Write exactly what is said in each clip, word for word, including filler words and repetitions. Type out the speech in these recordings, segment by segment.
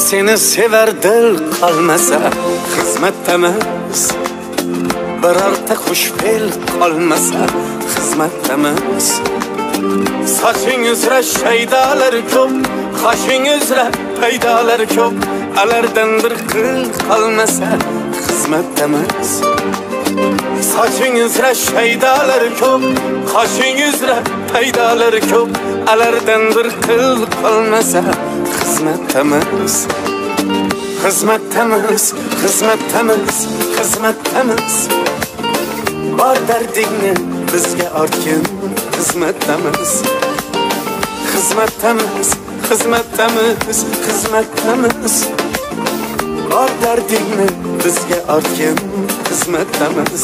seni sever dil qolmasa xizmatdamiz. Birorta xushfe'l qolmasa xizmatdamiz. Soching uzra shaydalar ko'p, qoshing uzra paydalar ko'p, alardan bir qil qolmasa xizmatdamiz. Soching uzra shaydalar ko'p, qoshing uzra paydalar ko'p, alardan bir qil qolmasa xizmatdamiz. Xizmatdamiz, xizmatdamiz, xizmatdamiz. Bor dardingni bizga ortgin, xizmatdamiz. Xizmatdamiz, xizmatdamiz, xizmatdamiz. Bor dardingni bizga ortgin, xizmatdamiz.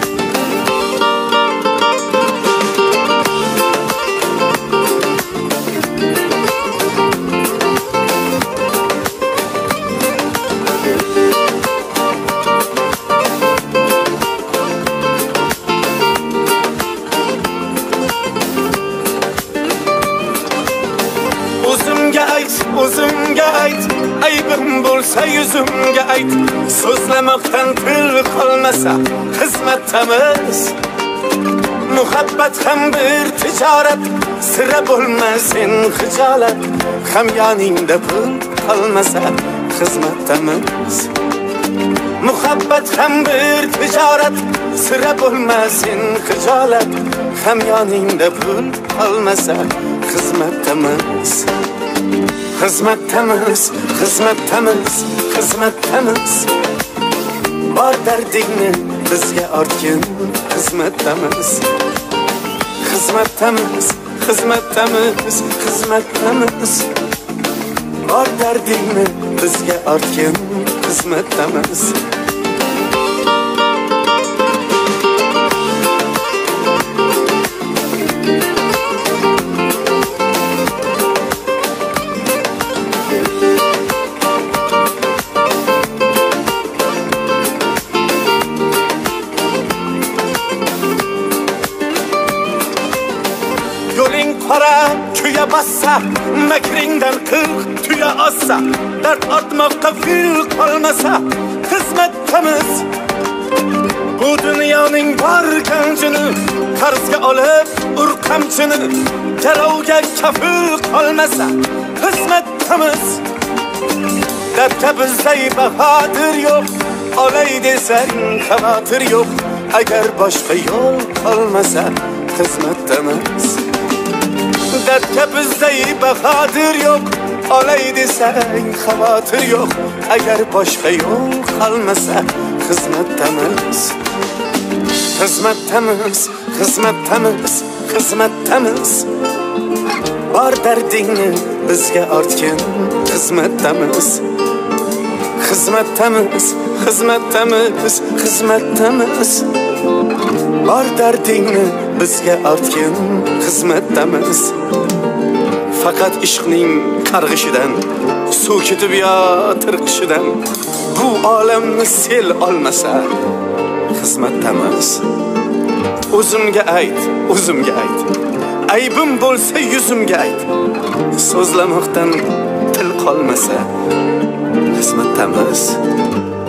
O'zimga ayt, o'zimga ayt, aybim bo'lsa yuzimga ayt. So'zlamoqdan til qolmasa xizmatdamiz. Muhabbat ham bir tijorat, sira bo'lmasin xijolat. Hamyoningda pul qolmasa xizmatdamiz. Muhabbat ham bir tijorat, sira bo'lmasin xijolat. Hamyoningda pul qolmasa xizmatdamiz. Xizmatdamiz, xizmatdamiz, xizmatdamiz. Bor dardingni bizga ortgin, xizmatdamiz. Xizmatdamiz, xizmatdamiz, xizmatdamiz. Bor dardingni bizga ortgin, xizmatdamiz. Yo'ling qora kuya bassa, makringdan qirq tuya ossa, dard ortmoqqa fil qolmasa xizmatdamiz. Bu dunyoning bor ganjini qarzga olib urqamchini, jarovga kafil qolmasa xizmatdamiz. Dardga bizday bahodir yo'q, olay desang xavotir yo'q. Agar boshqa yo'l qolmasa xizmatdamiz. Dardga bizday bahodir yo'q, olay desang xavotir yo'q. Agar boshqa yo'l qolmasa xizmatdamiz. Xizmatdamiz, xizmatdamiz, xizmatdamiz. Bor dardingni bizga ortgin, xizmatdamiz. Xizmatdamiz, xizmatdamiz, xizmatdamiz. Bor dardingni bizga ortgin, xizmatdamiz. Faqat ishqning qarg'ishidan, suv ketib yo tirqishidan bu olamni sel olmasa xizmatdamiz. O'zimga ayt, o'zimga ayt, aybim bo'lsa yuzimga ayt. So'zlamoqdan til qolmasa xizmatdamiz.